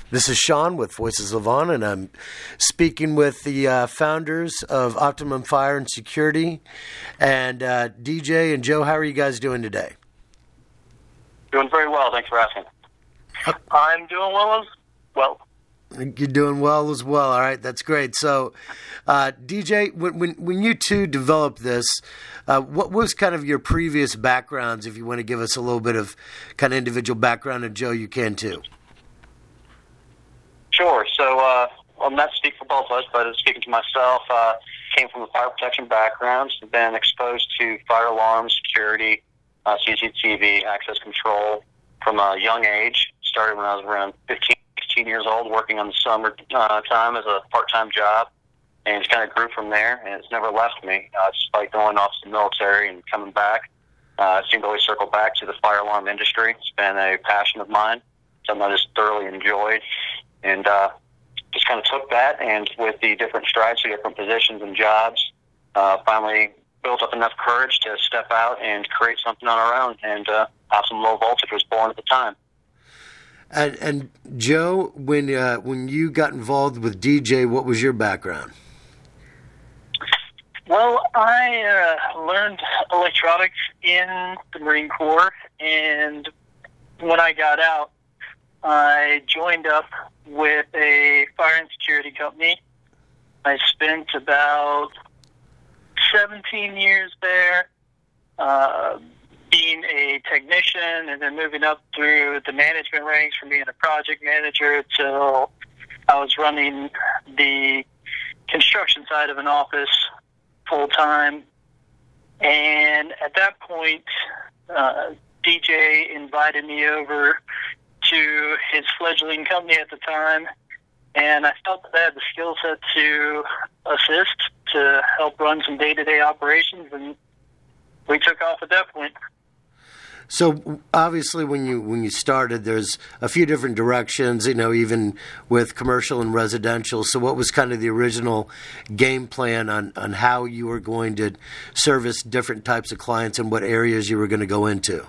This is Sean with Voices of On, and I'm speaking with the founders of Optimum Fire and Security. And DJ and Joe, how are you guys doing today? Doing very well. Thanks for asking. I'm doing well as well. You're doing well as well. All right, that's great. So, DJ, when you two developed this, what was kind of your previous backgrounds? If you want to give us a little bit of kind of individual background, and Joe, you can too. Sure. So, I'm not speaking for both of us, but speaking to myself, came from a fire protection background, been exposed to fire alarm, security, CCTV, access control from a young age. Started when I was around 15, 16 years old, working on the summer time as a part-time job, and it kind of grew from there, and it's never left me, despite going off to the military and coming back. I seem to always circle back to the fire alarm industry. It's been a passion of mine, something I just thoroughly enjoyed, and just kind of took that, and with the different strides to different positions and jobs, finally built up enough courage to step out and create something on our own, and Awesome Low Voltage was born at the time. And Joe, when you got involved with DJ, what was your background? Well, I learned electronics in the Marine Corps, and when I got out, I joined up with a fire and security company. I spent about 17 years there, being a technician, and then moving up through the management ranks from being a project manager till I was running the construction side of an office full-time. And at that point, DJ invited me over to his fledgling company at the time, and I felt that I had the skill set to assist, to help run some day-to-day operations, and we took off at that point. So obviously, when you started, there's a few different directions, even with commercial and residential. So what was kind of the original game plan on how you were going to service different types of clients and what areas you were going to go into?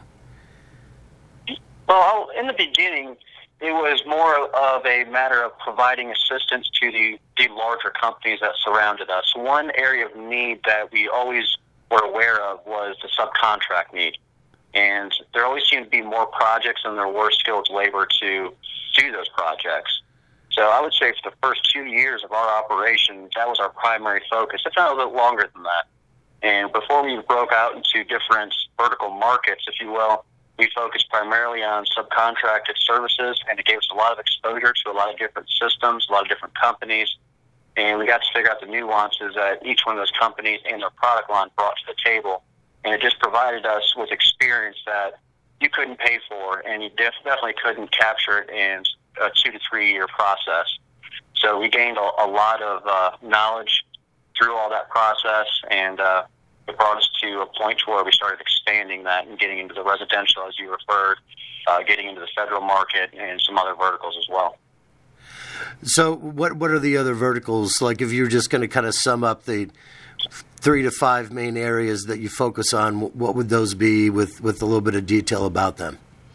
Well, in the beginning, it was more of a matter of providing assistance to the larger companies that surrounded us. One area of need that we always were aware of was the subcontract need. And there always seemed to be more projects than there were skilled labor to do those projects. So I would say for the first 2 years of our operation, that was our primary focus. If not a little bit longer than that. And before we broke out into different vertical markets, if you will, we focused primarily on subcontracted services, and it gave us a lot of exposure to a lot of different systems, a lot of different companies, and we got to figure out the nuances that each one of those companies and their product line brought to the table. And it just provided us with experience that you couldn't pay for, and you definitely couldn't capture it in a 2 to 3 year process. So we gained a lot of knowledge through all that process, and it brought us to a point where we started expanding that and getting into the residential, as you referred, getting into the federal market and some other verticals as well. So what are the other verticals? Like, if you're just going to kind of sum up the 3 to 5 main areas that you focus on, what would those be with a little bit of detail about them?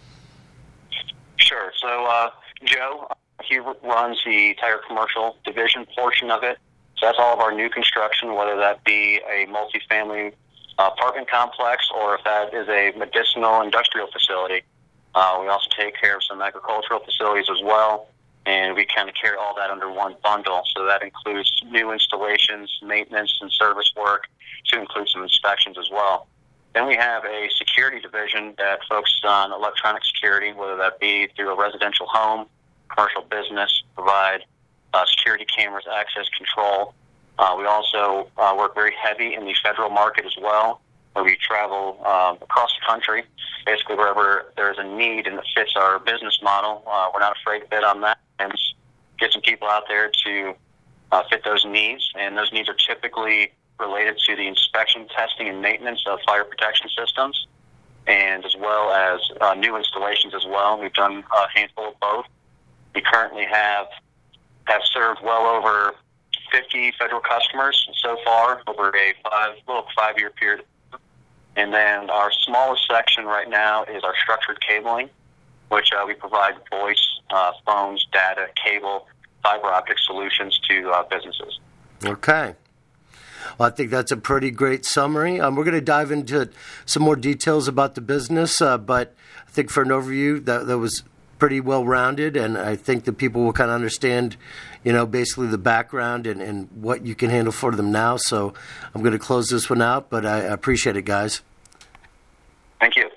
Sure. So Joe, he runs the entire commercial division portion of it. So that's all of our new construction, whether that be a multifamily apartment complex or if that is a medicinal industrial facility. We also take care of some agricultural facilities as well, and we kind of carry all that under one bundle. So that includes new installations, maintenance, and service work, to include some inspections as well. Then we have a security division that focuses on electronic security, whether that be through a residential home, commercial business, provide security cameras, access control. We also work very heavy in the federal market as well, where we travel across the country, basically wherever there's a need and it fits our business model. We're not afraid to bid on that and get some people out there to fit those needs. And those needs are typically related to the inspection, testing, and maintenance of fire protection systems, and as well as new installations as well. We've done a handful of both. We currently have served well over 50 federal customers so far over a 5-year period. And then our smallest section right now is our structured cabling, which we provide voice, phones, data, cable, fiber optic solutions to businesses. Okay. Well, I think that's a pretty great summary. We're going to dive into some more details about the business, but I think for an overview, that was pretty well-rounded, and I think that people will kind of understand, basically the background and what you can handle for them now. So I'm going to close this one out, but I appreciate it, guys. Thank you.